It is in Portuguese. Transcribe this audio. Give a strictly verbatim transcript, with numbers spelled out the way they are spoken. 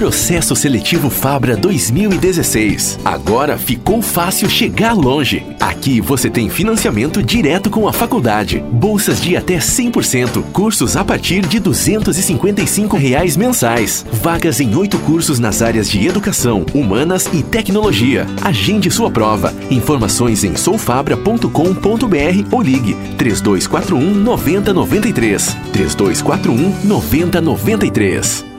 Processo Seletivo Fabra dois mil e dezesseis. Agora ficou fácil chegar longe. Aqui você tem financiamento direto com a faculdade, bolsas de até cem por cento, cursos a partir de duzentos e cinquenta e cinco reais mensais, vagas em oito cursos nas áreas de educação, humanas e tecnologia. Agende sua prova. Informações em soufabra ponto com ponto br ou ligue três dois quatro um, nove zero nove três. três dois quatro um, nove zero nove três.